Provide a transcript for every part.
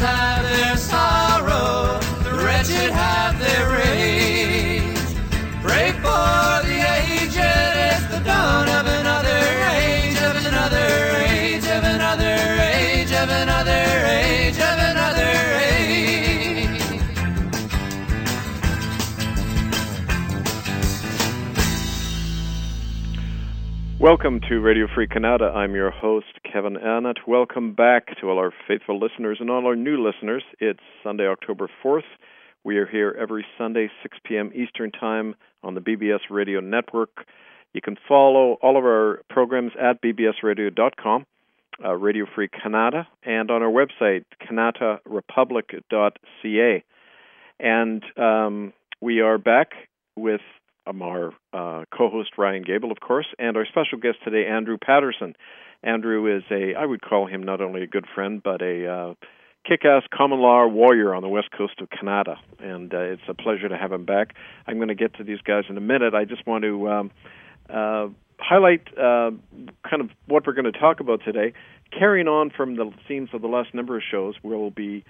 have their sorrow, the wretched have their rage. Pray for the aged, it's the dawn of another age, of another age, of another age, of another age, of another age. Welcome to Radio Free Canada. I'm your host, Kevin Annett. Welcome back to all our faithful listeners and all our new listeners. It's Sunday, October 4th. We are here every Sunday, 6 p.m. Eastern Time on the BBS Radio Network. You can follow all of our programs at bbsradio.com, Radio Free Canada, and on our website, canadarepublic.ca. And we are back with our co-host Ryan Gable, of course, and our special guest today, Andrew Patterson. Andrew is I would call him not only a good friend, but a kick-ass common law warrior on the west coast of Canada, and it's a pleasure to have him back. I'm going to get to these guys in a minute. I just want to highlight kind of what we're going to talk about today. Carrying on from the themes of the last number of shows, we'll be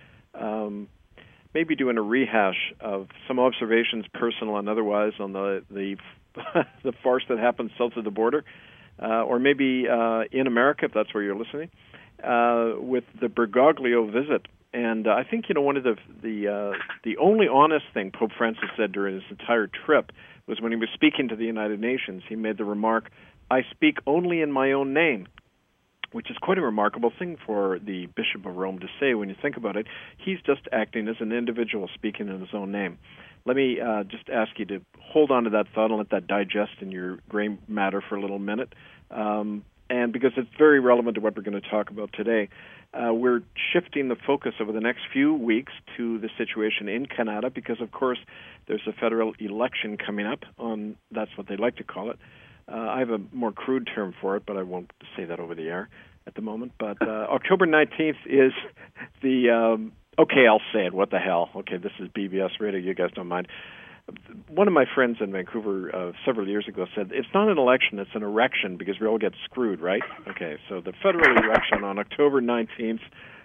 maybe doing a rehash of some observations, personal and otherwise, on the the farce that happens south of the border, or maybe in America, if that's where you're listening, with the Bergoglio visit. And I think, one of the only honest thing Pope Francis said during his entire trip was when he was speaking to the United Nations. He made the remark, "I speak only in my own name," which is quite a remarkable thing for the Bishop of Rome to say when you think about it. He's just acting as an individual speaking in his own name. Let me just ask you to hold on to that thought and let that digest in your gray matter for a little minute. And because it's very relevant to what we're going to talk about today, we're shifting the focus over the next few weeks to the situation in Canada because, of course, there's a federal election coming up on, that's what they like to call it. I have a more crude term for it, but I won't say that over the air at the moment. But October 19th is the, okay, I'll say it, what the hell. Okay, this is BBS Radio, you guys don't mind. One of my friends in Vancouver several years ago said, it's not an election, it's an erection because we all get screwed, right? Okay, so the federal election on October 19th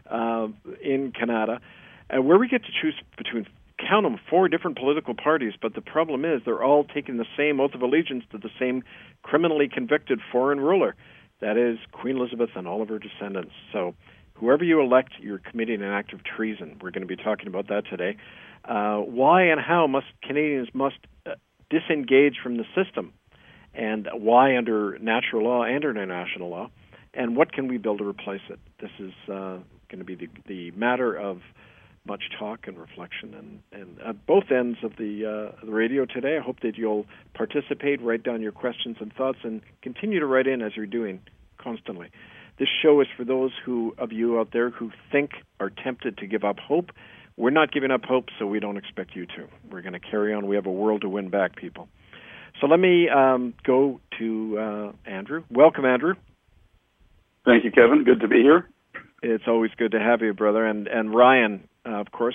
in Canada, where we get to choose between, count them, 4 different political parties, but the problem is they're all taking the same oath of allegiance to the same criminally convicted foreign ruler. That is Queen Elizabeth and all of her descendants. So whoever you elect, you're committing an act of treason. We're going to be talking about that today. Why and how Canadians must disengage from the system, and why under natural law and international law, and what can we build to replace it? This is going to be the matter of much talk and reflection, and at both ends of the radio today. I hope that you'll participate, write down your questions and thoughts, and continue to write in as you're doing constantly. This show is for those of you out there who think, are tempted to give up hope. We're not giving up hope, so we don't expect you to. We're going to carry on. We have a world to win back, people. So let me go to Andrew. Welcome, Andrew. Thank you, Kevin. Good to be here. It's always good to have you, brother. And Ryan, of course,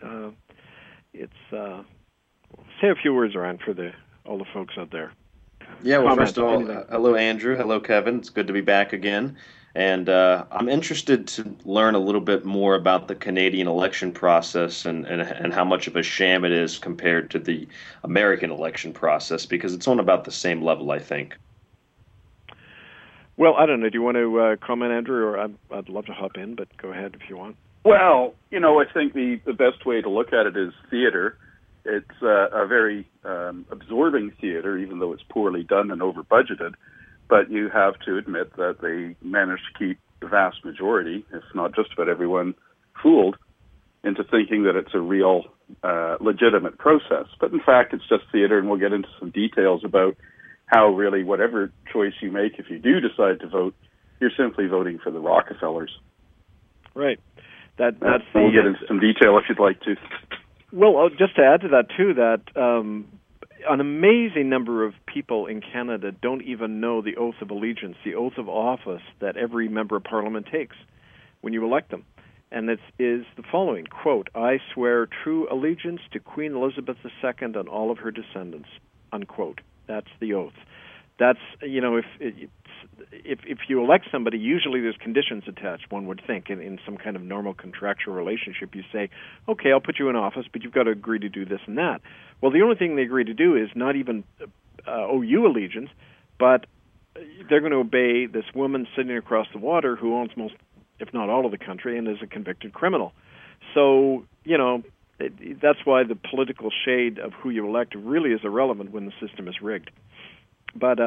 say a few words, Ryan, for all the folks out there. Yeah, well, first of all, hello, Andrew. Hello, Kevin. It's good to be back again. And I'm interested to learn a little bit more about the Canadian election process and how much of a sham it is compared to the American election process, because it's on about the same level, I think. Well, I don't know. Do you want to comment, Andrew, or I'd love to hop in, but go ahead if you want. Well, I think the best way to look at it is theater. It's a very absorbing theater, even though it's poorly done and over-budgeted. But you have to admit that they managed to keep the vast majority, if not just about everyone, fooled into thinking that it's a real, legitimate process. But in fact, it's just theater, and we'll get into some details about how really whatever choice you make, if you do decide to vote, you're simply voting for the Rockefellers. Right. We'll get into some detail if you'd like to. Well, just to add to that, too, that an amazing number of people in Canada don't even know the oath of allegiance, the oath of office that every member of Parliament takes when you elect them. And it is the following, quote, "I swear true allegiance to Queen Elizabeth II and all of her descendants," unquote. That's the oath. That's, if you elect somebody, usually there's conditions attached, one would think. In some kind of normal contractual relationship, you say, okay, I'll put you in office, but you've got to agree to do this and that. Well, the only thing they agree to do is not even owe you allegiance, but they're going to obey this woman sitting across the water who owns most, if not all of the country, and is a convicted criminal. So, that's why the political shade of who you elect really is irrelevant when the system is rigged. But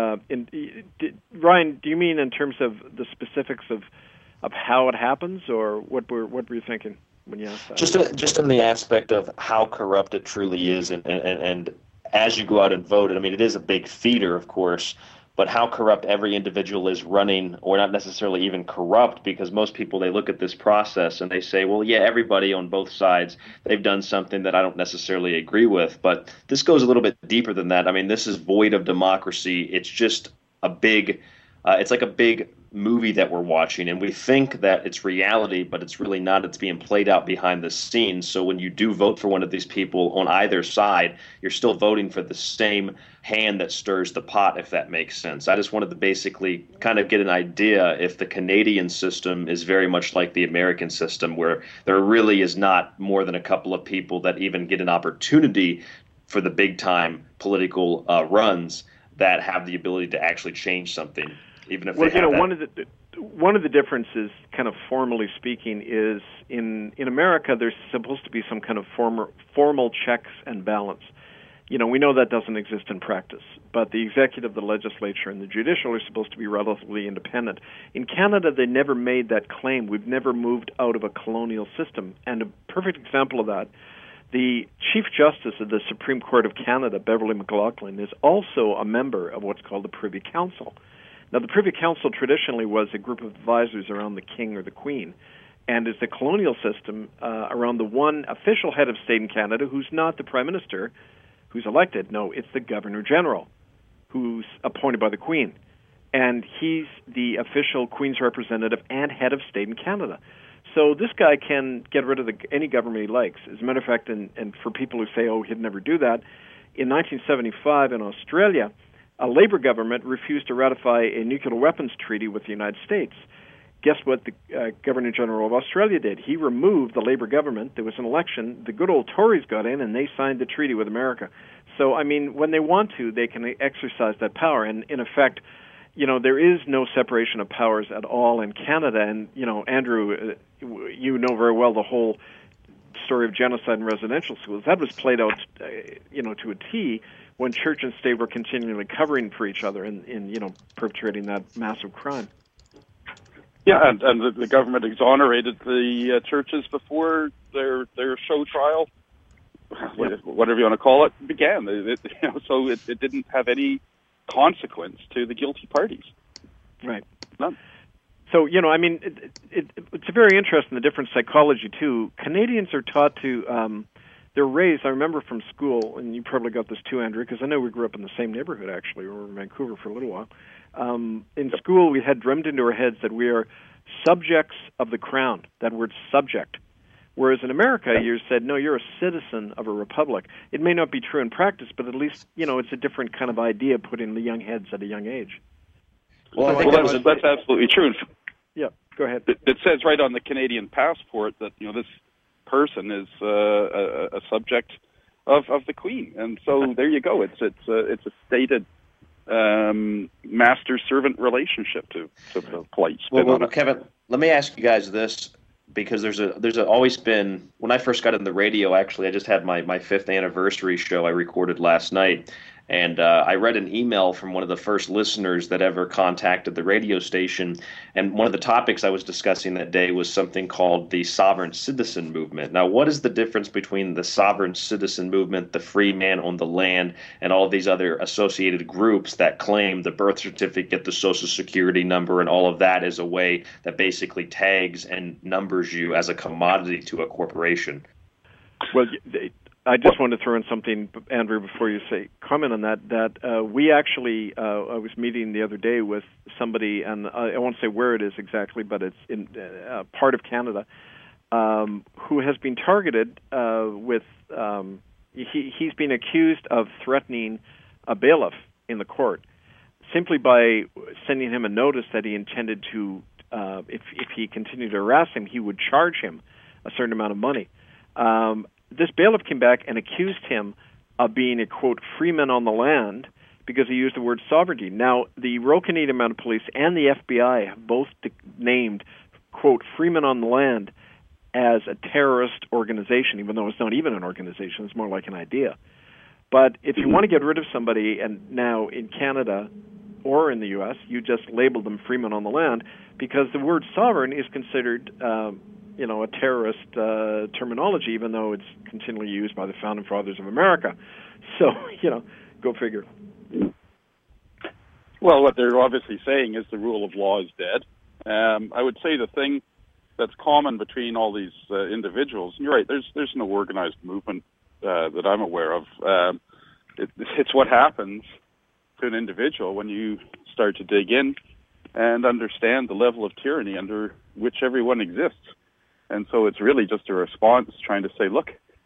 Ryan, do you mean in terms of the specifics of how it happens, or what were you thinking when you asked that? Just in the aspect of how corrupt it truly is, and as you go out and vote, I mean, it is a big feeder, of course, but how corrupt every individual is running, or not necessarily even corrupt, because most people, they look at this process and they say, well, yeah, everybody on both sides, they've done something that I don't necessarily agree with. But this goes a little bit deeper than that. I mean, this is void of democracy. It's just a big, it's like a big movie that we're watching, and we think that it's reality, but it's really not. It's being played out behind the scenes. So when you do vote for one of these people on either side, you're still voting for the same hand that stirs the pot, if that makes sense. I just wanted to basically kind of get an idea if the Canadian system is very much like the American system, where there really is not more than a couple of people that even get an opportunity for the big time political runs that have the ability to actually change something. Even if one of the differences, kind of formally speaking, is in America there's supposed to be some kind of formal checks and balance. We know that doesn't exist in practice, but the executive, the legislature, and the judicial are supposed to be relatively independent. In Canada, they never made that claim. We've never moved out of a colonial system, and a perfect example of that, the Chief Justice of the Supreme Court of Canada, Beverly McLaughlin, is also a member of what's called the Privy Council. Now, the Privy Council traditionally was a group of advisors around the king or the queen, and is the colonial system around the one official head of state in Canada who's not the prime minister who's elected. No, it's the governor-general who's appointed by the queen, and he's the official queen's representative and head of state in Canada. So this guy can get rid of any government he likes. As a matter of fact, and for people who say, oh, he'd never do that, in 1975 in Australia, a Labour government refused to ratify a nuclear weapons treaty with the United States. Guess what the Governor-General of Australia did? He removed the Labour government. There was an election. The good old Tories got in, and they signed the treaty with America. So, I mean, when they want to, they can exercise that power. And, in effect, there is no separation of powers at all in Canada. And, Andrew, you know very well the whole story of genocide in residential schools. That was played out, to a T, when church and state were continually covering for each other in perpetrating that massive crime. Yeah, and the government exonerated the churches before their show trial, whatever you want to call it, began. So it didn't have any consequence to the guilty parties. Right. None. So, it's very interesting, the different psychology, too. Canadians are taught to... they're raised, I remember from school, and you probably got this too, Andrew, because I know we grew up in the same neighborhood, actually. We were in Vancouver for a little while. In school, we had drummed into our heads that we are subjects of the crown, that word subject. Whereas in America, you're said, no, you're a citizen of a republic. It may not be true in practice, but at least, it's a different kind of idea put in the young heads at a young age. Well, I think that's absolutely true. Yeah, go ahead. It says right on the Canadian passport that, this person is a subject of the Queen, and so there you go. It's a stated master-servant relationship to the polite spin on it. Kevin, let me ask you guys this, because there's always been, when I first got in the radio, actually, I just had my 5th anniversary show I recorded last night. And I read an email from one of the first listeners that ever contacted the radio station. And one of the topics I was discussing that day was something called the sovereign citizen movement. Now, what is the difference between the sovereign citizen movement, the free man on the land, and all of these other associated groups that claim the birth certificate, the social security number, and all of that as a way that basically tags and numbers you as a commodity to a corporation? Well, I just want to throw in something, Andrew, before you comment on that. That we actually, I was meeting the other day with somebody, and I won't say where it is exactly, but it's in part of Canada, who has been targeted with. He's been accused of threatening a bailiff in the court, simply by sending him a notice that he intended to, if he continued to harass him, he would charge him a certain amount of money. This bailiff came back and accused him of being a, quote, freeman on the land because he used the word sovereignty. Now, the Royal Canadian Mounted Police and the FBI have both named, quote, freeman on the land as a terrorist organization, even though it's not even an organization. It's more like an idea. But if you want to get rid of somebody, and now in Canada or in the U.S., you just label them freeman on the land because the word sovereign is considered a terrorist terminology, even though it's continually used by the founding fathers of America. So, go figure. Well, what they're obviously saying is the rule of law is dead. I would say the thing that's common between all these individuals, and you're right, there's no organized movement that I'm aware of. It's what happens to an individual when you start to dig in and understand the level of tyranny under which everyone exists. And so it's really just a response trying to say, look,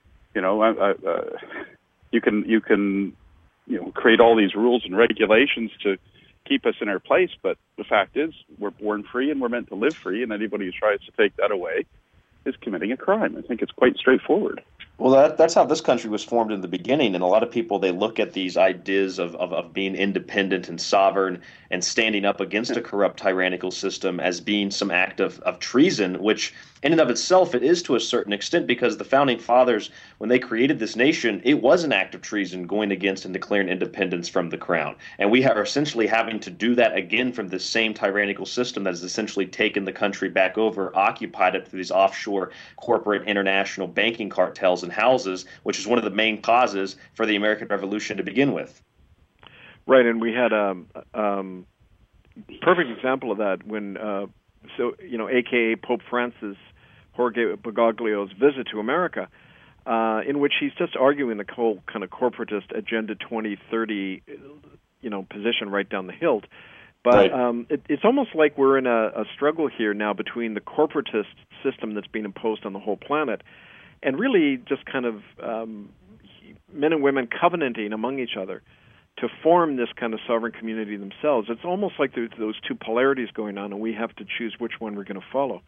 you can create all these rules and regulations to keep us in our place, but the fact is we're born free and we're meant to live free, and anybody who tries to take that away is committing a crime. I think it's quite straightforward. Well, that's how this country was formed in the beginning, and a lot of people, they look at these ideas of being independent and sovereign and standing up against a corrupt tyrannical system as being some act of treason, which in and of itself it is to a certain extent, because the founding fathers, when they created this nation, it was an act of treason going against and declaring independence from the crown. And we are essentially having to do that again from this same tyrannical system that has essentially taken the country back over, occupied it through these offshore corporate international banking cartels and houses, which is one of the main causes for the American Revolution to begin with. Right, and we had a perfect example of that when, a.k.a. Pope Francis, Jorge Bergoglio's visit to America, in which he's just arguing the whole kind of corporatist Agenda 2030, position right down the hilt. But right. It's almost like we're in a struggle here now between the corporatist system that's being imposed on the whole planet and really just kind of men and women covenanting among each other to form this kind of sovereign community themselves. It's almost like there's those two polarities going on, and we have to choose which one we're going to follow.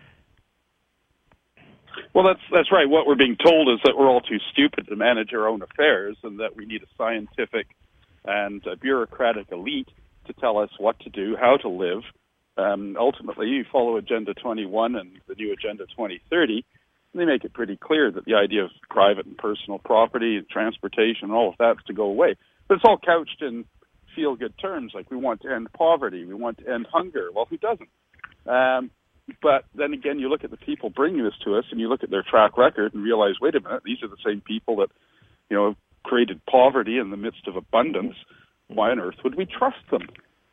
Well, that's right. What we're being told is that we're all too stupid to manage our own affairs, and that we need a scientific and a bureaucratic elite to tell us what to do, how to live. Ultimately, you follow Agenda 21 and the new Agenda 2030, and they make it pretty clear that the idea of private and personal property and transportation and all of that's to go away. But it's all couched in feel-good terms, like we want to end poverty, we want to end hunger. Well, who doesn't? But then again, you look at the people bringing this to us, and you look at their track record and realize, wait a minute, these are the same people that, created poverty in the midst of abundance. Why on earth would we trust them?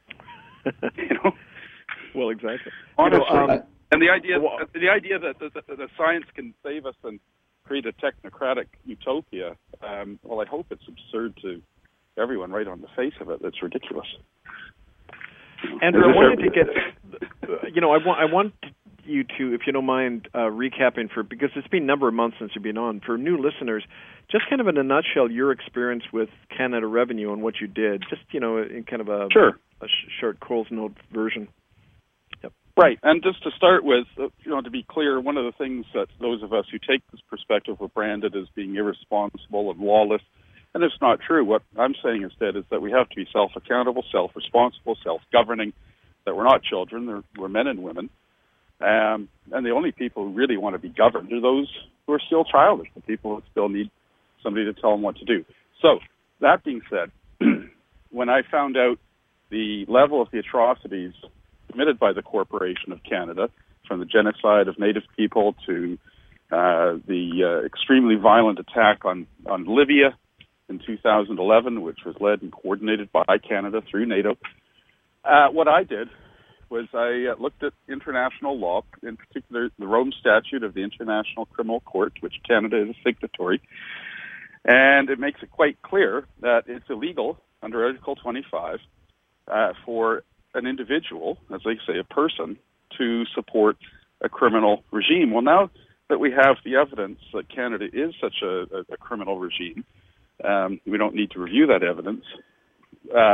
Well, exactly. Honestly, and the idea that the science can save us and create a technocratic utopia, I hope it's absurd to everyone right on the face of it. That's ridiculous. Andrew, I wanted to get, I want you to, if you don't mind, recapping because it's been a number of months since you've been on. For new listeners, just kind of in a nutshell, your experience with Canada Revenue and what you did, just, in kind of a short Coles Note version. Yep. Right, and just to start with, to be clear, one of the things that those of us who take this perspective were branded as being irresponsible and lawless, and it's not true. What I'm saying instead is that we have to be self-accountable, self-responsible, self-governing, that we're not children, we're men and women. And the only people who really want to be governed are those who are still childish, the people who still need somebody to tell them what to do. So, that being said, when I found out the level of the atrocities committed by the Corporation of Canada, from the genocide of Native people to the extremely violent attack on Libya in 2011, which was led and coordinated by Canada through NATO, what I did was I looked at international law, in particular the Rome Statute of the International Criminal Court, which Canada is a signatory, and it makes it quite clear that it's illegal under Article 25 for an individual, as they say, a person, to support a criminal regime. Well, now that we have the evidence that Canada is such a criminal regime, we don't need to review that evidence.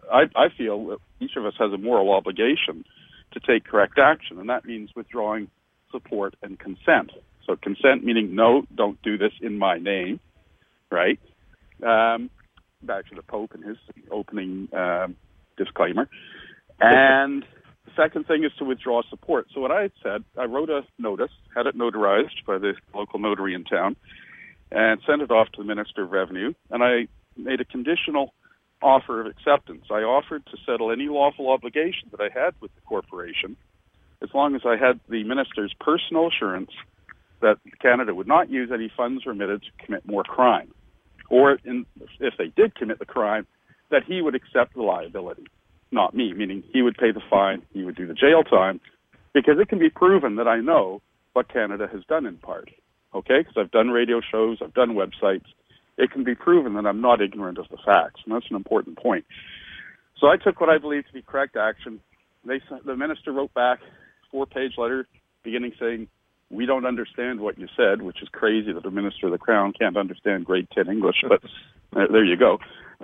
I feel that each of us has a moral obligation to take correct action, and that means withdrawing support and consent. So consent meaning, no, don't do this in my name, right? Back to the Pope and his opening disclaimer. And the second thing is to withdraw support. So what I said, I wrote a notice, had it notarized by the local notary in town, and sent it off to the Minister of Revenue, and I made a conditional offer of acceptance. I offered to settle any lawful obligation that I had with the corporation as long as I had the minister's personal assurance that Canada would not use any funds remitted to commit more crime, or if they did commit the crime, that he would accept the liability, not me, meaning he would pay the fine, he would do the jail time, because it can be proven that I know what Canada has done in part, okay? Because I've done radio shows, I've done websites. It can be proven that I'm not ignorant of the facts, and that's an important point. So I took what I believe to be correct action. The minister wrote back a 4-page letter beginning saying, we don't understand what you said, which is crazy that a minister of the Crown can't understand grade 10 English, but there you go.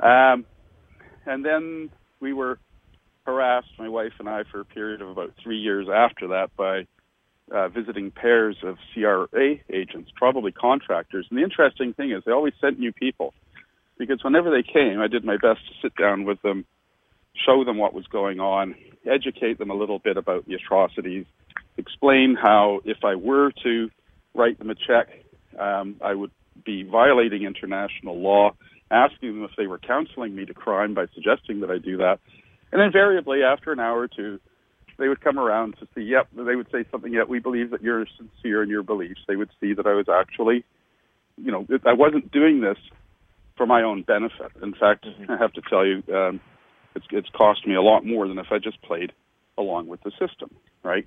And then we were harassed, my wife and I, for a period of about 3 years after that by visiting pairs of CRA agents, probably contractors. And the interesting thing is they always sent new people, because whenever they came, I did my best to sit down with them, show them what was going on, educate them a little bit about the atrocities, explain how if I were to write them a check, I would be violating international law, asking them if they were counseling me to crime by suggesting that I do that. And invariably, after an hour or two, they would come around to see, they would say something, we believe that you're sincere in your beliefs. They would see that I was actually, I wasn't doing this for my own benefit. In fact, I have to tell you, it's cost me a lot more than if I just played along with the system, right?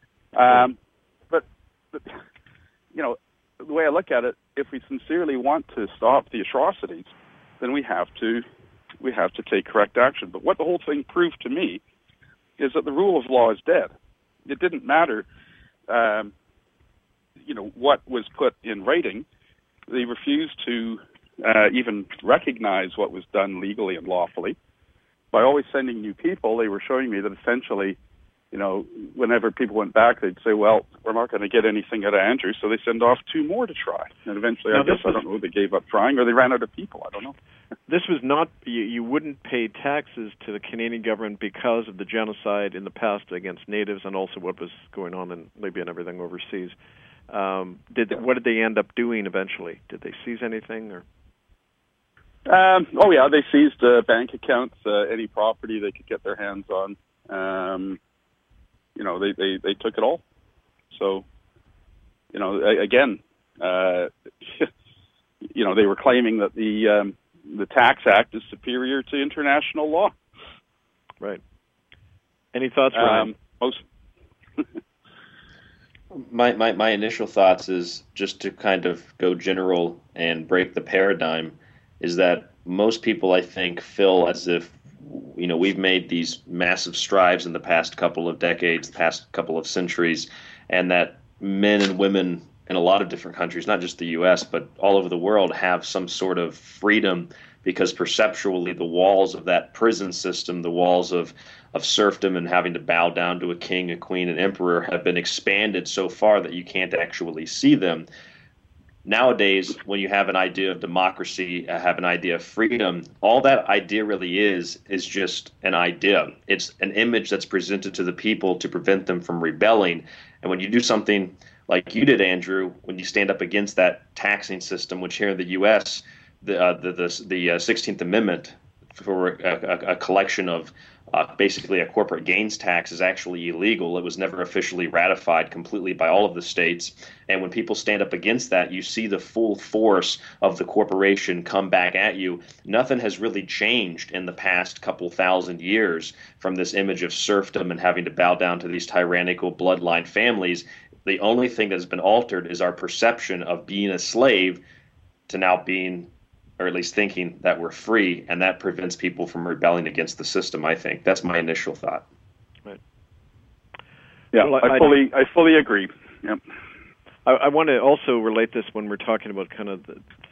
But the way I look at it, if we sincerely want to stop the atrocities, then we have to take correct action. But what the whole thing proved to me is that the rule of law is dead. It didn't matter, what was put in writing. They refused to even recognize what was done legally and lawfully. By always sending new people, they were showing me that essentially, whenever people went back, they'd say, well, we're not going to get anything out of Andrew, so they send off 2 more to try. And eventually, I don't know, they gave up trying or they ran out of people. I don't know. This was not, you wouldn't pay taxes to the Canadian government because of the genocide in the past against natives and also what was going on in Libya and everything overseas. What did they end up doing eventually? Did they seize anything? Or? They seized bank accounts, any property they could get their hands on. They took it all. So, again, they were claiming that the Tax Act is superior to international law. Right. Any thoughts, Ryan? My initial thoughts is just to kind of go general and break the paradigm, is that most people, I think, feel as if, we've made these massive strides in the past couple of decades, the past couple of centuries, and that men and women in a lot of different countries, not just the U.S., but all over the world, have some sort of freedom because perceptually the walls of that prison system, the walls of serfdom and having to bow down to a king, a queen, an emperor have been expanded so far that you can't actually see them. Nowadays, when you have an idea of democracy, have an idea of freedom, all that idea really is just an idea. It's an image that's presented to the people to prevent them from rebelling. And when you do something like you did, Andrew, when you stand up against that taxing system, which here in the U.S., the 16th Amendment for a collection of basically a corporate gains tax is actually illegal. It was never officially ratified completely by all of the states. And when people stand up against that, you see the full force of the corporation come back at you. Nothing has really changed in the past couple thousand years from this image of serfdom and having to bow down to these tyrannical bloodline families. The only thing that has been altered is our perception of being a slave to now being, or at least thinking, that we're free, and that prevents people from rebelling against the system, I think. That's my initial thought. Right. Yeah, well, I fully agree. Yep. I want to also relate this when we're talking about kind of the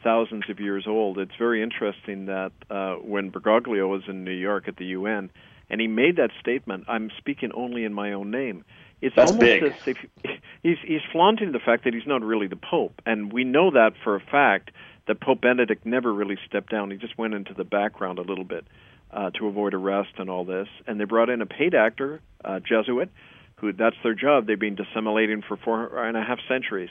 thousands of years old. It's very interesting that when Bergoglio was in New York at the UN, and he made that statement, "I'm speaking only in my own name." That's almost big. As if he's flaunting the fact that he's not really the Pope, and we know that for a fact. That Pope Benedict never really stepped down. He just went into the background a little bit to avoid arrest and all this. And they brought in a paid actor, Jesuit, who that's their job. They've been dissimulating for 4.5 centuries.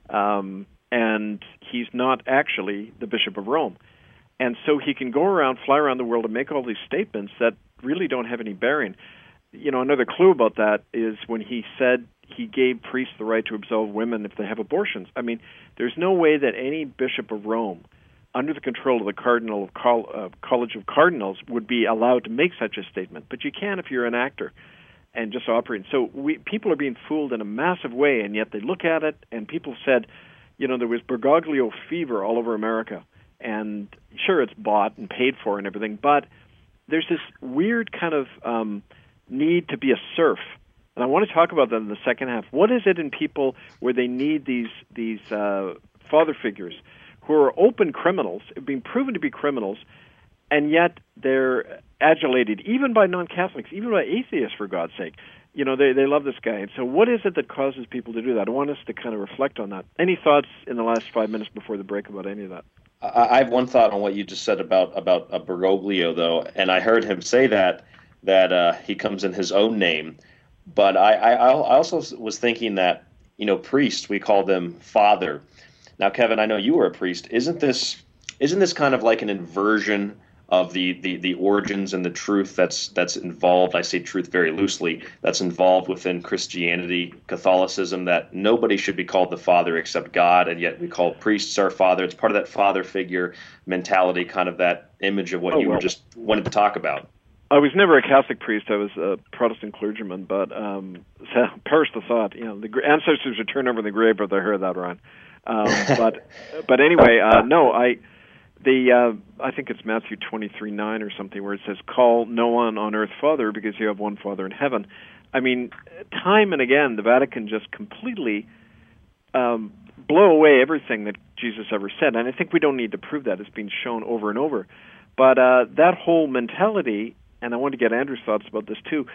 And he's not actually the Bishop of Rome. And so he can go around, fly around the world and make all these statements that really don't have any bearing. You know, another clue about that is when he said he gave priests the right to absolve women if they have abortions. I mean, there's no way that any Bishop of Rome, under the control of the Cardinal of College of Cardinals, would be allowed to make such a statement. But you can if you're an actor and just operating. So people are being fooled in a massive way, and yet they look at it, and people said, you know, there was Bergoglio fever all over America. And sure, it's bought and paid for and everything, but there's this weird kind of need to be a serf. And I want to talk about that in the second half. What is it in people where they need these father figures who are open criminals, being proven to be criminals, and yet they're adulated even by non-Catholics, even by atheists, for God's sake. You know, they love this guy. And so what is it that causes people to do that? I want us to kind of reflect on that. Any thoughts in the last 5 minutes before the break about any of that? I have one thought on what you just said about Bergoglio, though, and I heard him say that he comes in his own name. But I also was thinking that, you know, priests, we call them father. Now, Kevin, I know you were a priest. Isn't this kind of like an inversion of the origins and the truth that's involved? I say truth very loosely. That's involved within Christianity, Catholicism, that nobody should be called the father except God, and yet we call priests our father. It's part of that father figure mentality, kind of that image of what you were just wanted to talk about. I was never a Catholic priest. I was a Protestant clergyman, but so perish the thought. You know, the ancestors return over the grave, but they heard that, Ron. But anyway, no, I think it's Matthew 23:9 or something where it says, "Call no one on earth father, because you have one Father in heaven." I mean, time and again, the Vatican just completely blow away everything that Jesus ever said, and I think we don't need to prove that. It's been shown over and over. But that whole mentality. And I want to get Andrew's thoughts about this too,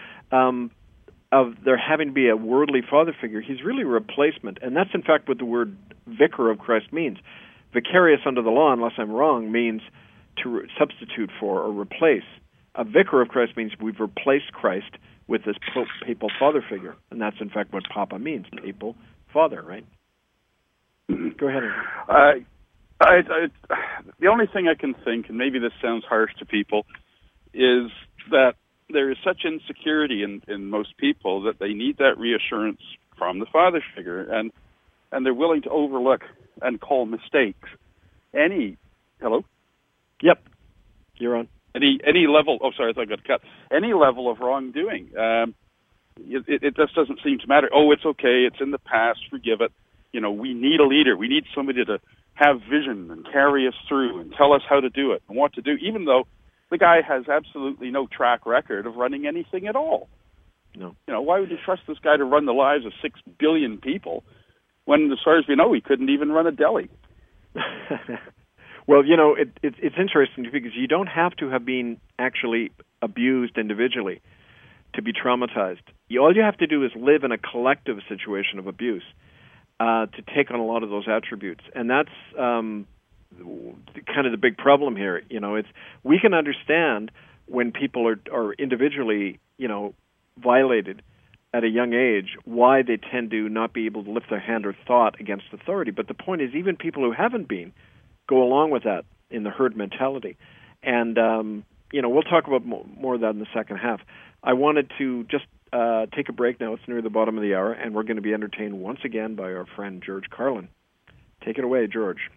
of there having to be a worldly father figure. He's really a replacement, and that's in fact what the word vicar of Christ means. Vicarious under the law, unless I'm wrong, means to substitute for or replace. A vicar of Christ means we've replaced Christ with this papal father figure, and that's in fact what Papa means, papal father, right? Go ahead, Andrew. The only thing I can think, and maybe this sounds harsh to people, is that there is such insecurity in most people that they need that reassurance from the father figure, and they're willing to overlook and call mistakes hello? Yep, you're on. Any level, oh sorry, I thought I got cut. Any level of wrongdoing. It just doesn't seem to matter. Oh, it's okay, it's in the past, forgive it. You know, we need a leader. We need somebody to have vision and carry us through and tell us how to do it and what to do, even though the guy has absolutely no track record of running anything at all. No. You know, why would you trust this guy to run the lives of 6 billion people when, as far as we know, he couldn't even run a deli? Well, you know, it's interesting because you don't have to have been actually abused individually to be traumatized. All you have to do is live in a collective situation of abuse to take on a lot of those attributes. And that's kind of the big problem here. You know, we can understand when people are individually, you know, violated at a young age, why they tend to not be able to lift their hand or thought against authority. But the point is, even people who haven't been go along with that in the herd mentality. And, you know, we'll talk about more of that in the second half. I wanted to just take a break now. It's near the bottom of the hour, and we're going to be entertained once again by our friend George Carlin. Take it away, George.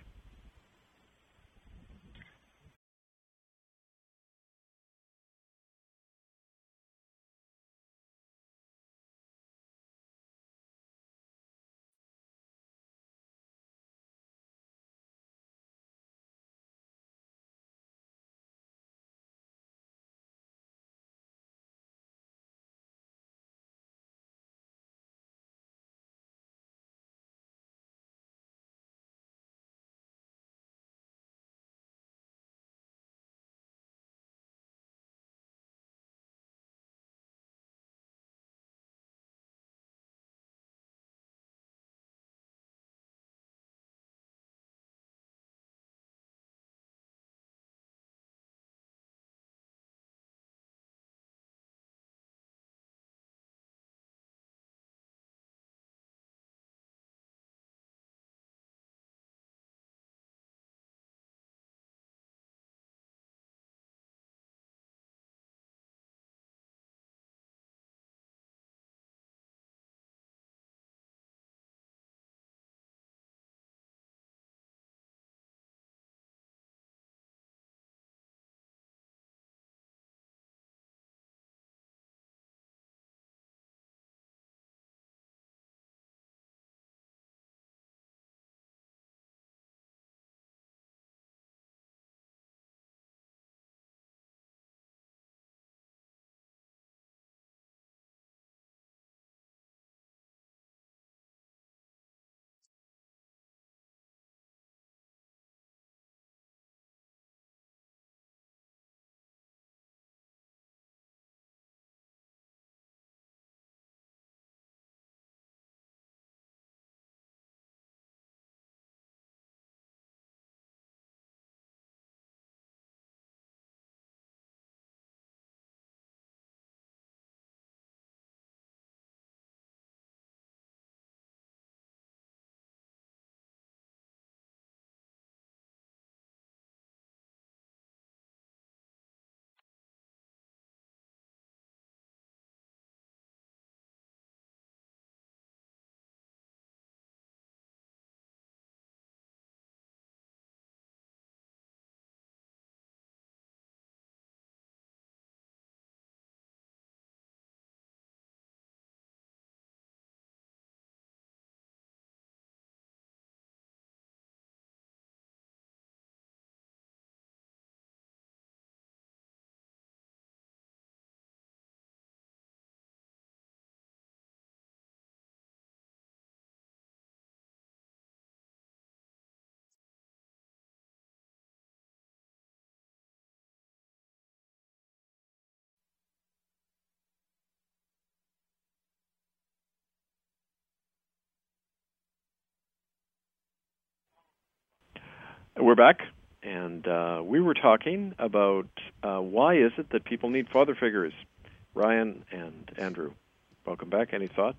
We're back, and we were talking about why is it that people need father figures. Ryan and Andrew, welcome back. Any thoughts?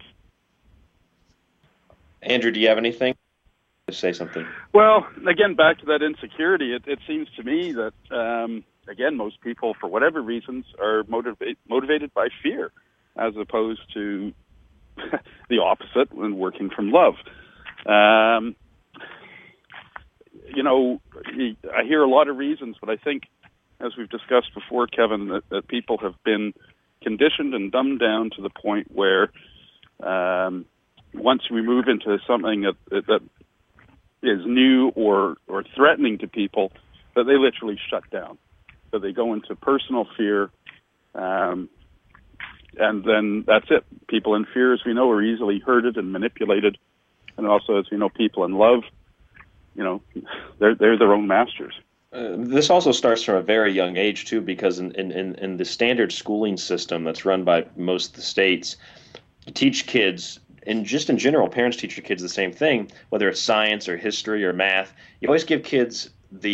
Andrew, do you have anything to say something? Well, again, back to that insecurity, it seems to me that, again, most people, for whatever reasons, are motivated by fear, as opposed to the opposite when working from love. I hear a lot of reasons, but I think, as we've discussed before, Kevin, that people have been conditioned and dumbed down to the point where once we move into something that is new or threatening to people, that they literally shut down. So they go into personal fear, and then that's it. People in fear, as we know, are easily hurted and manipulated. And also, as we know, people in love, they're their own masters. This also starts from a very young age, too, because in the standard schooling system that's run by most of the states, you teach kids, and just in general, parents teach your kids the same thing, whether it's science or history or math. You always give kids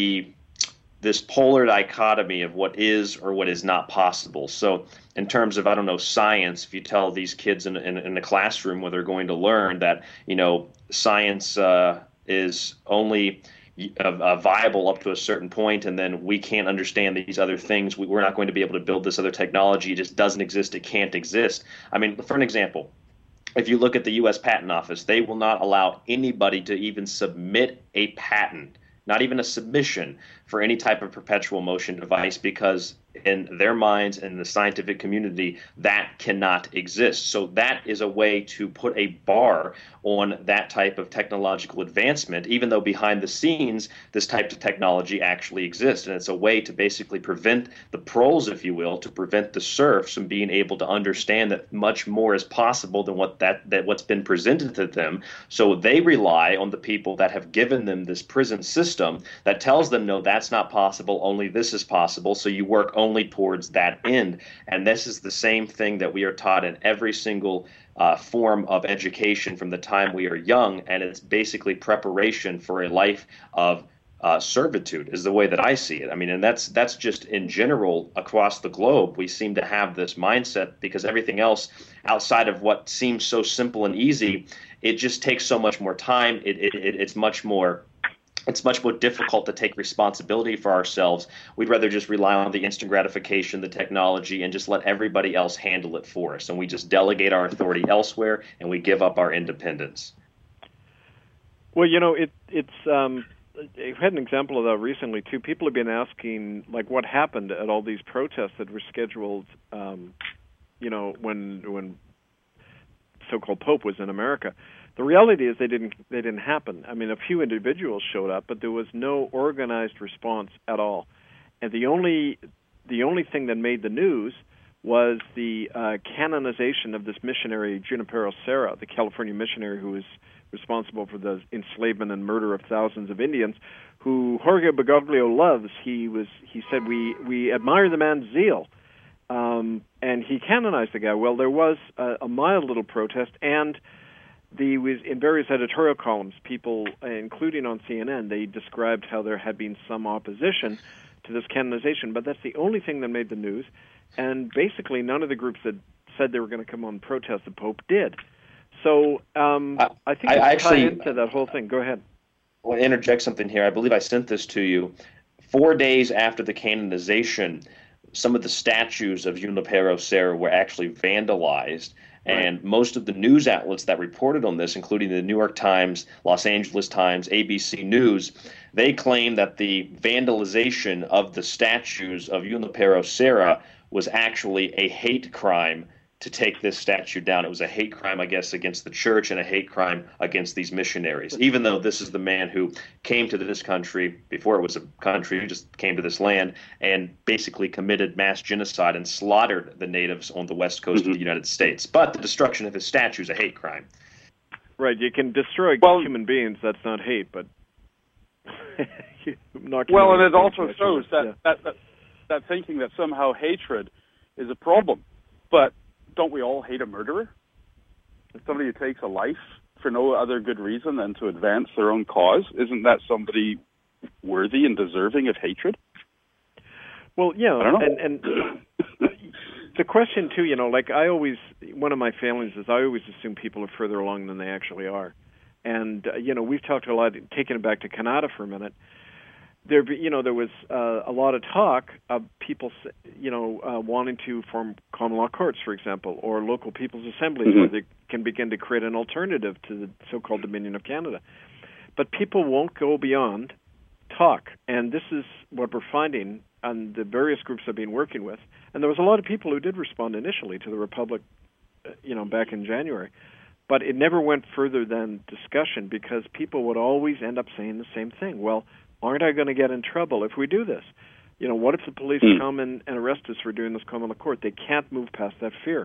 this polar dichotomy of what is or what is not possible. So in terms of, science, if you tell these kids in a classroom where they're going to learn that, science is only viable up to a certain point, and then we can't understand these other things. We're not going to be able to build this other technology. It just doesn't exist. It can't exist. I mean, for an example, if you look at the U.S. Patent Office, they will not allow anybody to even submit a patent, not even a submission, for any type of perpetual motion device, because in their minds and the scientific community, that cannot exist. So that is a way to put a bar on that type of technological advancement, even though behind the scenes, this type of technology actually exists. And it's a way to basically prevent the proles, if you will, to prevent the serfs from being able to understand that much more is possible than what's been presented to them. So they rely on the people that have given them this prison system that tells them, no, that's not possible, only this is possible. So you work only towards that end. And this is the same thing that we are taught in every single form of education from the time we are young, and it's basically preparation for a life of servitude is the way that I see it. I mean, and that's just in general across the globe. We seem to have this mindset because everything else outside of what seems so simple and easy, it just takes so much more time. It's much more difficult to take responsibility for ourselves. We'd rather just rely on the instant gratification, the technology, and just let everybody else handle it for us. And we just delegate our authority elsewhere, and we give up our independence. Well, I've had an example of that recently, too. People have been asking, like, what happened at all these protests that were scheduled, when so-called Pope was in America. The reality is they didn't happen. I mean, a few individuals showed up, but there was no organized response at all. And the only thing that made the news was the canonization of this missionary, Junipero Serra, the California missionary who was responsible for the enslavement and murder of thousands of Indians, who Jorge Bergoglio loves. He said, we admire the man's zeal. And he canonized the guy. Well, there was a mild little protest, and was in various editorial columns, people, including on CNN, they described how there had been some opposition to this canonization, but that's the only thing that made the news. And basically, none of the groups that said they were going to come on and protest the Pope did. So I think it's tied into that whole thing. Go ahead. I want to interject something here. I believe I sent this to you. 4 days after the canonization, some of the statues of Junipero Serra were actually vandalized. And most of the news outlets that reported on this, including the New York Times, Los Angeles Times, ABC News, they claim that the vandalization of the statues of Junipero Serra was actually a hate crime to take this statue down. It was a hate crime, I guess, against the church and a hate crime against these missionaries, even though this is the man who came to this country before it was a country, who just came to this land and basically committed mass genocide and slaughtered the natives on the west coast of the United States. But the destruction of his statue is a hate crime. Right, you can destroy human beings, that's not hate, but... and it also shows that thinking that somehow hatred is a problem. But don't we all hate a murderer? Somebody who takes a life for no other good reason than to advance their own cause, isn't that somebody worthy and deserving of hatred? Well, yeah, I don't know. and the question too, like one of my failings is I always assume people are further along than they actually are. And, we've talked a lot, taking it back to Canada for a minute, there was a lot of talk of people, wanting to form common law courts, for example, or local people's assemblies where they can begin to create an alternative to the so-called Dominion of Canada. But people won't go beyond talk. And this is what we're finding on the various groups I've been working with. And there was a lot of people who did respond initially to the Republic, back in January. But it never went further than discussion because people would always end up saying the same thing. Well, aren't I going to get in trouble if we do this? What if the police come and arrest us for doing this common law court? They can't move past that fear.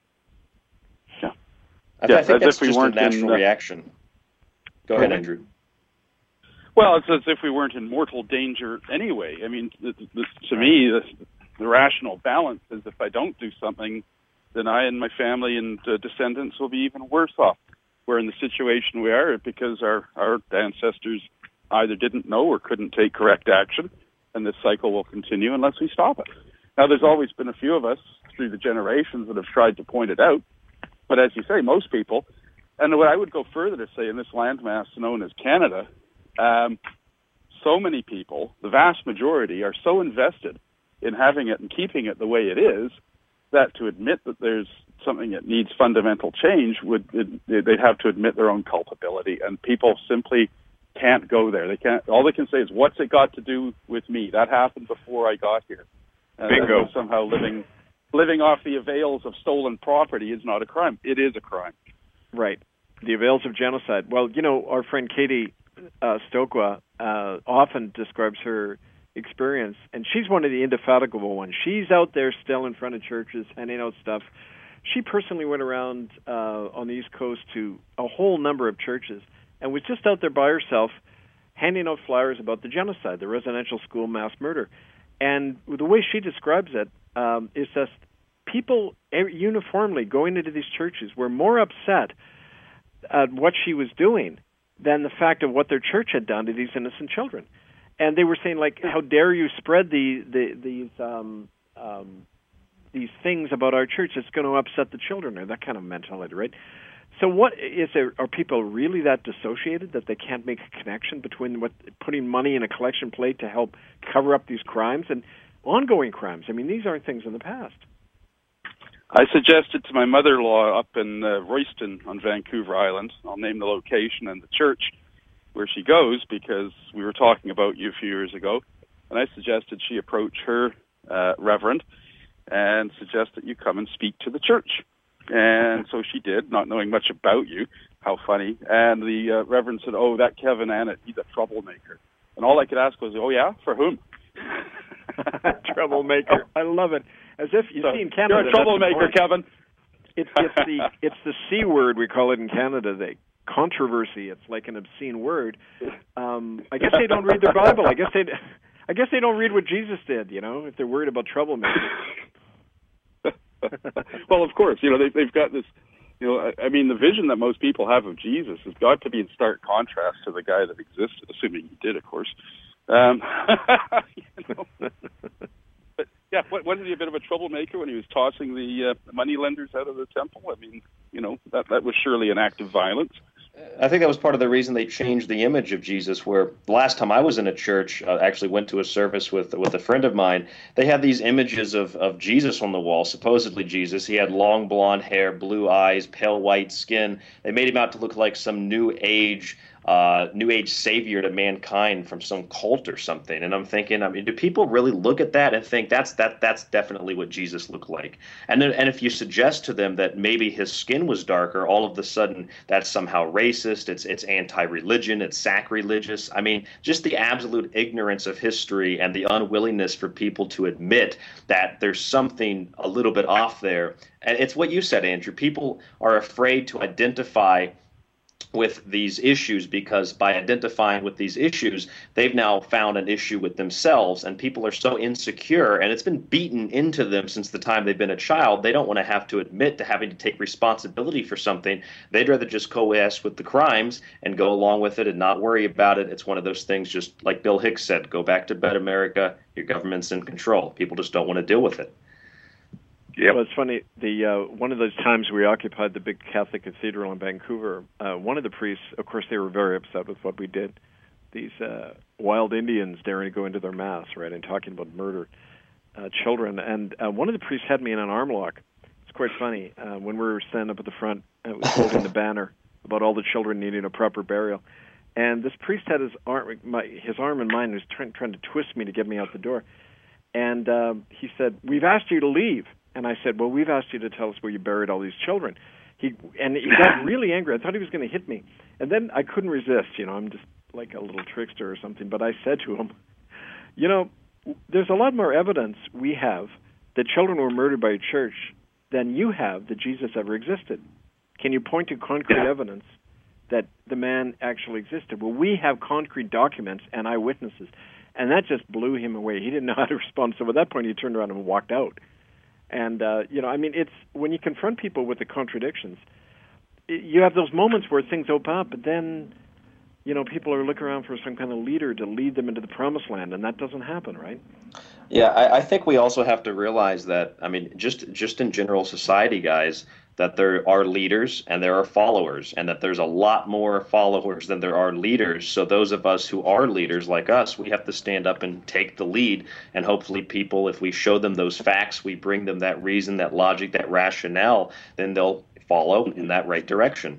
Yeah. I think that's just a natural reaction. Go ahead, Andrew. Well, it's as if we weren't in mortal danger anyway. I mean, to me, the rational balance is if I don't do something, then I and my family and descendants will be even worse off. We're in the situation we are because our ancestors either didn't know or couldn't take correct action, and this cycle will continue unless we stop it. Now, there's always been a few of us through the generations that have tried to point it out, but as you say, most people, and what I would go further to say in this landmass known as Canada, so many people, the vast majority, are so invested in having it and keeping it the way it is that to admit that there's something that needs fundamental change, they'd have to admit their own culpability, and people simply can't go there. They can't. All they can say is, "What's it got to do with me? That happened before I got here." Bingo. Somehow living off the avails of stolen property is not a crime. It is a crime. Right. The avails of genocide. Well, our friend Katie Stokwa often describes her experience, and she's one of the indefatigable ones. She's out there still in front of churches, handing out stuff. She personally went around on the East Coast to a whole number of churches and was just out there by herself handing out flyers about the genocide, the residential school mass murder. And the way she describes it is that people uniformly going into these churches were more upset at what she was doing than the fact of what their church had done to these innocent children. And they were saying, like, how dare you spread these things about our church? It's going to upset the children, or that kind of mentality, right? So what is there? Are people really that dissociated that they can't make a connection between putting money in a collection plate to help cover up these crimes and ongoing crimes? I mean, these aren't things in the past. I suggested to my mother-in-law up in Royston on Vancouver Island, I'll name the location and the church where she goes because we were talking about you a few years ago, and I suggested she approach her reverend and suggest that you come and speak to the church. And so she did, not knowing much about you. How funny. And the reverend said, "Oh, that Kevin Annett, he's a troublemaker." And all I could ask was, "Oh, yeah? For whom?" Troublemaker. I love it. As if you see in Canada, you're a troublemaker, Kevin. It's the C word, we call it in Canada. The controversy. It's like an obscene word. I guess they don't read their Bible. I guess they don't read what Jesus did. If they're worried about troublemakers. Well, of course, they've got this. I mean, the vision that most people have of Jesus has got to be in stark contrast to the guy that existed, assuming he did, of course. But yeah, wasn't he a bit of a troublemaker when he was tossing the money lenders out of the temple? I mean, that was surely an act of violence. I think that was part of the reason they changed the image of Jesus, where the last time I was in a church, I actually went to a service with a friend of mine. They had these images of Jesus on the wall, supposedly Jesus. He had long blonde hair, blue eyes, pale white skin. They made him out to look like some new age savior to mankind from some cult or something. And I'm thinking, do people really look at that and think that's definitely what Jesus looked like? And if you suggest to them that maybe his skin was darker, all of a sudden that's somehow racist, it's anti-religion, it's sacrilegious. I mean, just the absolute ignorance of history and the unwillingness for people to admit that there's something a little bit off there. And it's what you said, Andrew. People are afraid to identify with these issues, because by identifying with these issues, they've now found an issue with themselves, and people are so insecure, and it's been beaten into them since the time they've been a child. They don't want to have to admit to having to take responsibility for something. They'd rather just coalesce with the crimes and go along with it and not worry about it. It's one of those things, just like Bill Hicks said, go back to bed, America, your government's in control. People just don't want to deal with it. Yeah, well, it's funny. The one of those times we occupied the big Catholic cathedral in Vancouver, one of the priests, of course, they were very upset with what we did. These wild Indians daring to go into their mass, right, and talking about murdered children. And one of the priests had me in an arm lock. It's quite funny. When we were standing up at the front, it was holding the banner about all the children needing a proper burial. And this priest had his arm in mine, was trying to twist me to get me out the door. And he said, "We've asked you to leave." And I said, "Well, we've asked you to tell us where you buried all these children." He got really angry. I thought he was going to hit me. And then I couldn't resist. I'm just like a little trickster or something. But I said to him, there's a lot more evidence we have that children were murdered by a church than you have that Jesus ever existed. Can you point to concrete evidence that the man actually existed? Well, we have concrete documents and eyewitnesses. And that just blew him away. He didn't know how to respond. So at that point, he turned around and walked out. And, it's when you confront people with the contradictions, you have those moments where things open up, but then, people are looking around for some kind of leader to lead them into the promised land, and that doesn't happen, right? Yeah, I think we also have to realize that, just in general society, guys, that there are leaders and there are followers, and that there's a lot more followers than there are leaders. So those of us who are leaders like us, we have to stand up and take the lead. And hopefully people, if we show them those facts, we bring them that reason, that logic, that rationale, then they'll follow in that right direction.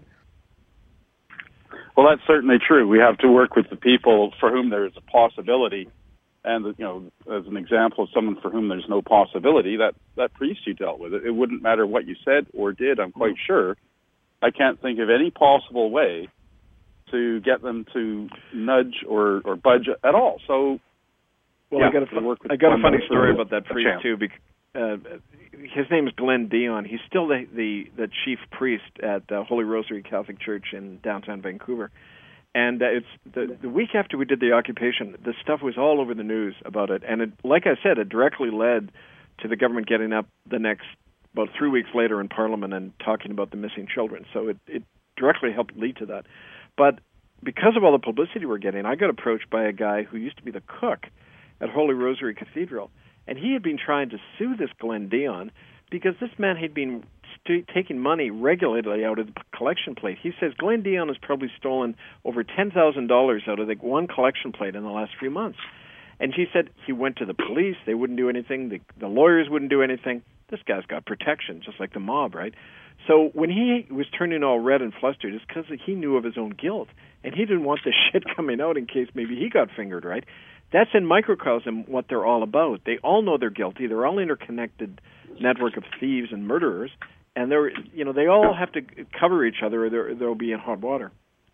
Well, that's certainly true. We have to work with the people for whom there is a possibility. And, as an example of someone for whom there's no possibility, that priest you dealt with, it wouldn't matter what you said or did, I'm quite sure. I can't think of any possible way to get them to nudge or budge at all. So, I got a funny story about that priest, too. Because, his name is Glenn Dion. He's still the chief priest at Holy Rosary Catholic Church in downtown Vancouver. And it's the week after we did the occupation, the stuff was all over the news about it. And like I said, it directly led to the government getting up about 3 weeks later in Parliament and talking about the missing children. So it directly helped lead to that. But because of all the publicity we're getting, I got approached by a guy who used to be the cook at Holy Rosary Cathedral. And he had been trying to sue this Glenn Dion because this man had been taking money regularly out of the collection plate. He says Glenn Dion has probably stolen over $10,000 out of the one collection plate in the last few months. And he said he went to the police. They wouldn't do anything. The lawyers wouldn't do anything. This guy's got protection, just like the mob, right? So when he was turning all red and flustered, it's because he knew of his own guilt. And he didn't want this shit coming out in case maybe he got fingered, right? That's in microcosm what they're all about. They all know they're guilty. They're all interconnected network of thieves and murderers. And they all have to cover each other, or they'll be in hot water.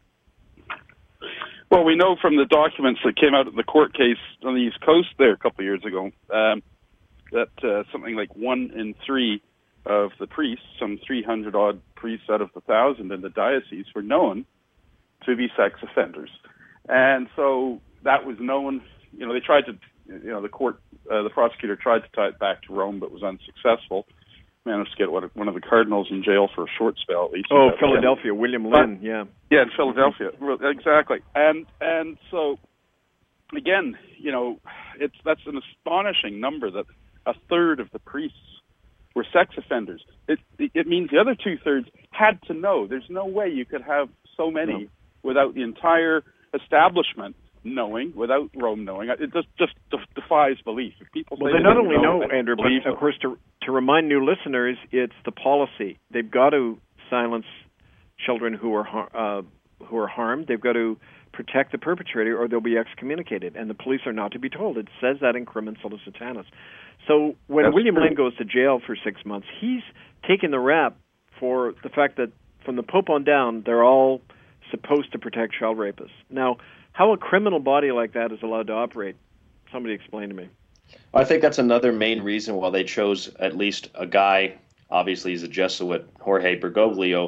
Well, we know from the documents that came out of the court case on the East Coast there a couple of years ago that something like 1 in 3 of the priests, some 300-odd priests out of the 1,000 in the diocese, were known to be sex offenders. And so that was known. They tried to, the prosecutor tried to tie it back to Rome, but was unsuccessful. Managed to get one of the cardinals in jail for a short spell at least. Oh, Philadelphia, William Lynn, yeah. Yeah, in Philadelphia, exactly. And so, again, that's an astonishing number that a third of the priests were sex offenders. It means the other 2/3 had to know. There's no way you could have so many without the entire establishment knowing, without Rome knowing. It just defies belief. If people say they not only know, Andrew, but of course to remind new listeners, it's the policy. They've got to silence children who are harmed. They've got to protect the perpetrator, or they'll be excommunicated. And the police are not to be told. It says that in Crimen Solicitatis. So when William Lynn goes to jail for 6 months, he's taking the rap for the fact that from the Pope on down, they're all supposed to protect child rapists. Now, how a criminal body like that is allowed to operate, somebody explain to me. I think that's another main reason why they chose at least a guy. Obviously, he's a Jesuit, Jorge Bergoglio,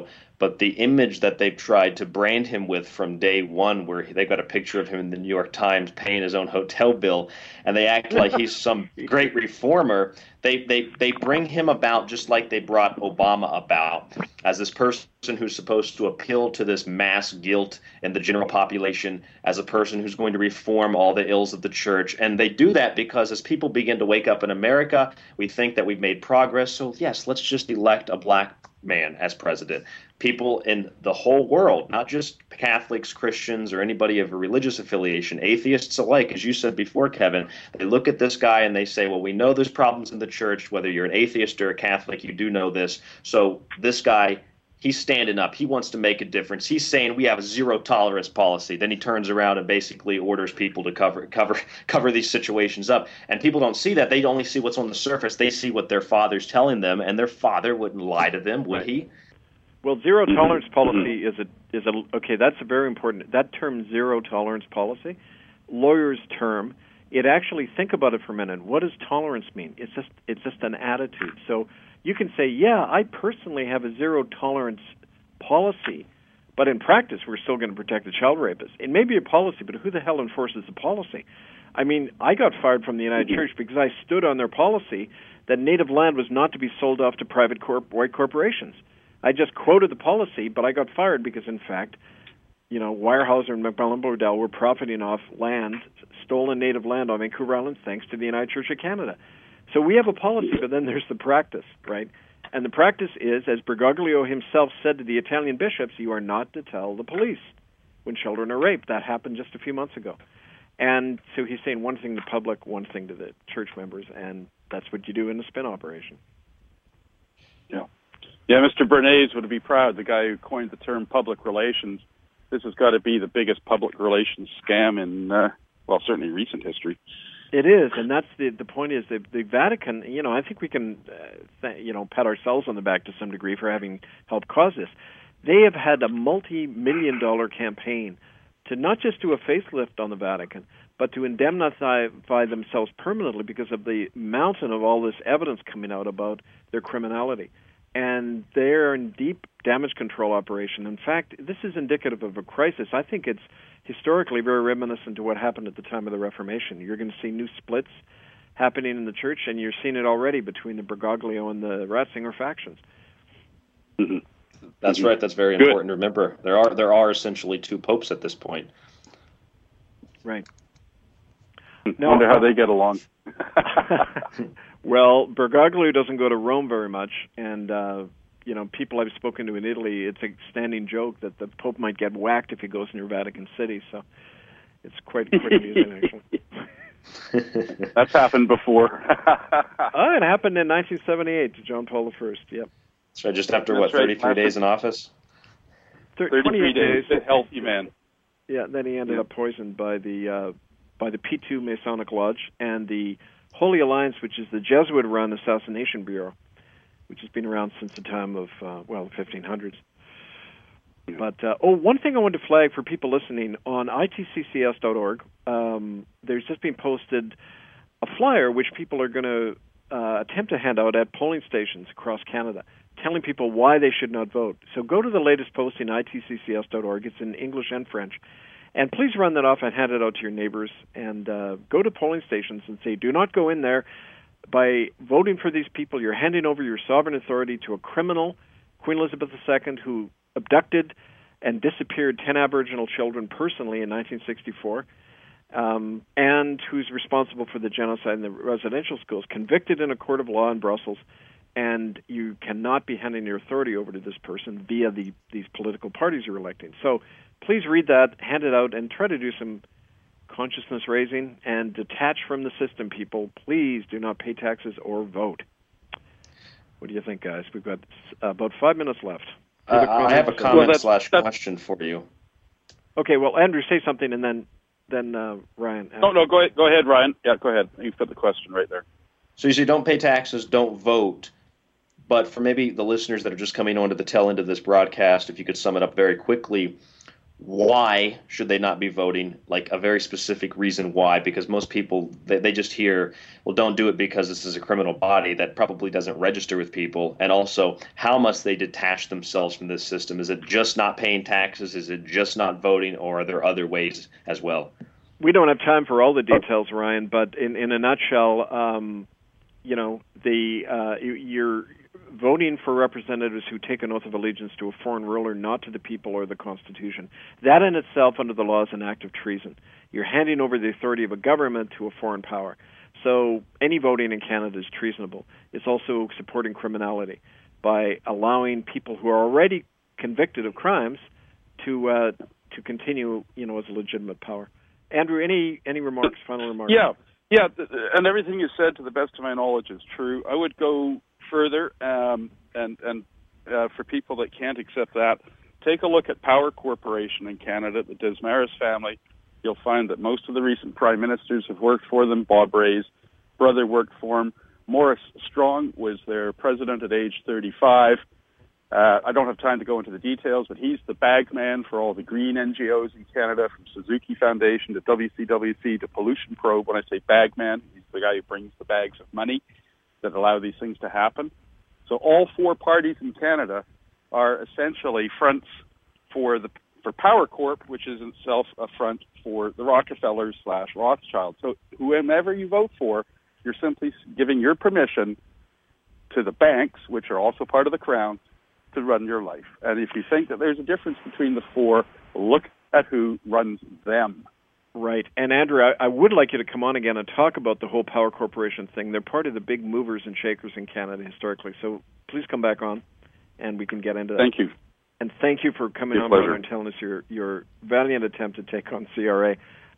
but the image that they've tried to brand him with from day one, where they got a picture of him in the New York Times paying his own hotel bill, and they act like he's some great reformer. They bring him about just like they brought Obama about, as this person who's supposed to appeal to this mass guilt in the general population, as a person who's going to reform all the ills of the church. And they do that because as people begin to wake up in America, we think that we've made progress. So yes, let's just elect a black man as president. People in the whole world, not just Catholics, Christians, or anybody of a religious affiliation, atheists alike, as you said before, Kevin, they look at this guy and they say, well, we know there's problems in the church, whether you're an atheist or a Catholic, you do know this. So this guy, he's standing up. He wants to make a difference. He's saying we have a zero tolerance policy. Then he turns around and basically orders people to cover these situations up. And people don't see that. They only see what's on the surface. They see what their father's telling them, and their father wouldn't lie to them, would he? Well, zero tolerance policy is okay. That's a very important. That term, zero tolerance policy, lawyer's term. It actually, think about it for a minute. What does tolerance mean? It's just an attitude. So you can say, yeah, I personally have a zero tolerance policy, but in practice, we're still going to protect the child rapist. It may be a policy, but who the hell enforces the policy? I mean, I got fired from the United Church because I stood on their policy that native land was not to be sold off to private white corporations. I just quoted the policy, but I got fired because, in fact, Weyerhaeuser and McMillan-Bordell were profiting off land, stolen native land on Vancouver Island, thanks to the United Church of Canada. So we have a policy, but then there's the practice, right? And the practice is, as Bergoglio himself said to the Italian bishops, you are not to tell the police when children are raped. That happened just a few months ago. And so he's saying one thing to the public, one thing to the church members, and that's what you do in a spin operation. Yeah, Mr. Bernays would be proud, the guy who coined the term public relations. This has got to be the biggest public relations scam in, certainly recent history. It is, and that's the point is that the Vatican, I think we can, pat ourselves on the back to some degree for having helped cause this. They have had a multi-million-dollar campaign to not just do a facelift on the Vatican, but to indemnify themselves permanently because of the mountain of all this evidence coming out about their criminality. And they're in deep damage control operation. In fact, this is indicative of a crisis. I think it's historically very reminiscent to what happened at the time of the Reformation. You're going to see new splits happening in the church, and you're seeing it already between the Bergoglio and the Ratzinger factions. Mm-hmm. That's right. That's very important to remember. There are essentially two popes at this point. Right. I wonder how they get along. Well, Bergoglio doesn't go to Rome very much, and people I've spoken to in Italy, it's a standing joke that the Pope might get whacked if he goes near Vatican City. So it's quite amusing, actually. That's happened before. It happened in 1978 to John Paul I. Yep. So just after 33 days in office? 33 days, a healthy man. Yeah, then he ended up poisoned by the P2 Masonic Lodge and the Holy Alliance, which is the Jesuit-run assassination bureau, which has been around since the time of, the 1500s. But, one thing I wanted to flag for people listening, on itccs.org, there's just been posted a flyer which people are going to attempt to hand out at polling stations across Canada, telling people why they should not vote. So go to the latest posting, itccs.org. It's in English and French. And please run that off and hand it out to your neighbors. And go to polling stations and say, do not go in there. By voting for these people, you're handing over your sovereign authority to a criminal, Queen Elizabeth II, who abducted and disappeared 10 Aboriginal children personally in 1964, and who's responsible for the genocide in the residential schools, convicted in a court of law in Brussels. And you cannot be handing your authority over to this person via these political parties you're electing. So please read that, hand it out, and try to do some consciousness raising and detach from the system, people. Please do not pay taxes or vote. What do you think, guys? We've got about 5 minutes left. I have a comment/question for you. Okay, well, Andrew, say something, and then Ryan. No, go ahead, Ryan. Yeah, go ahead. You put the question right there. So you say don't pay taxes, don't vote. But for maybe the listeners that are just coming on to the tail end of this broadcast, if you could sum it up very quickly, why should they not be voting, like a very specific reason why, because most people, they just hear, well, don't do it because this is a criminal body that probably doesn't register with people. And also, how must they detach themselves from this system? Is it just not paying taxes? Is it just not voting? Or are there other ways as well? We don't have time for all the details, Ryan, but in a nutshell, you're voting for representatives who take an oath of allegiance to a foreign ruler, not to the people or the Constitution. That in itself, under the law, is an act of treason. You're handing over the authority of a government to a foreign power. So any voting in Canada is treasonable. It's also supporting criminality by allowing people who are already convicted of crimes to continue, as a legitimate power. Andrew, any remarks, final remarks? Yeah, and everything you said, to the best of my knowledge, is true. I would go further, and for people that can't accept that, take a look at Power Corporation in Canada, the Desmarais family. You'll find that most of the recent prime ministers have worked for them. Bob Rae's brother worked for them. Maurice Strong was their president at age 35. I don't have time to go into the details, but he's the bag man for all the green NGOs in Canada, from Suzuki Foundation to WCWC to Pollution Probe. When I say bag man, he's the guy who brings the bags of money that allow these things to happen. So all four parties in Canada are essentially fronts for Power Corp, which is itself a front for the Rockefellers/Rothschild. So whomever you vote for, you're simply giving your permission to the banks, which are also part of the Crown, to run your life. And if you think that there's a difference between the four, look at who runs them. Right. And Andrew, I would like you to come on again and talk about the whole Power Corporation thing. They're part of the big movers and shakers in Canada historically. So please come back on and we can get into that. Thank you. And thank you for coming on pleasure. and telling us your valiant attempt to take on CRA.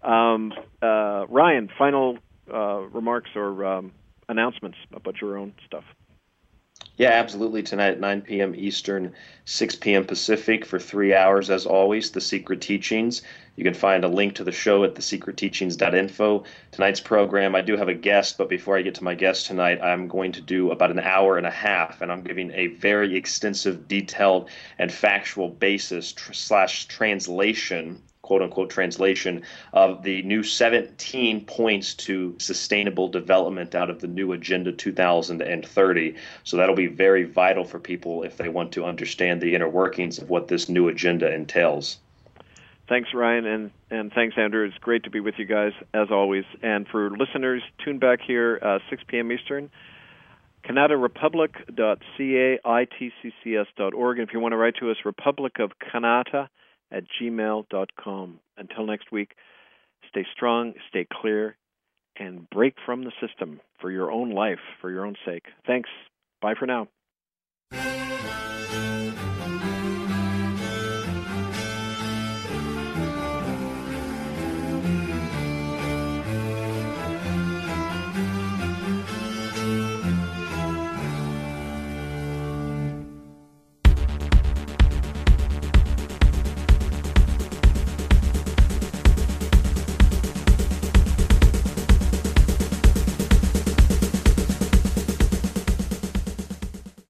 Ryan, final remarks or announcements about your own stuff. Yeah, absolutely. Tonight at 9 p.m. Eastern, 6 p.m. Pacific for 3 hours, as always, The Secret Teachings. You can find a link to the show at thesecretteachings.info. Tonight's program, I do have a guest, but before I get to my guest tonight, I'm going to do about an hour and a half, and I'm giving a very extensive, detailed, and factual basis / translation, quote-unquote translation, of the new 17 points to sustainable development out of the new Agenda 2030. So that'll be very vital for people if they want to understand the inner workings of what this new agenda entails. Thanks, Ryan, and thanks, Andrew. It's great to be with you guys, as always. And for listeners, tune back here, 6 p.m. Eastern, canadarepublic.ca/itccs.org. And if you want to write to us, republicofcanada@gmail.com. Until next week, stay strong, stay clear, and break from the system for your own life, for your own sake. Thanks. Bye for now.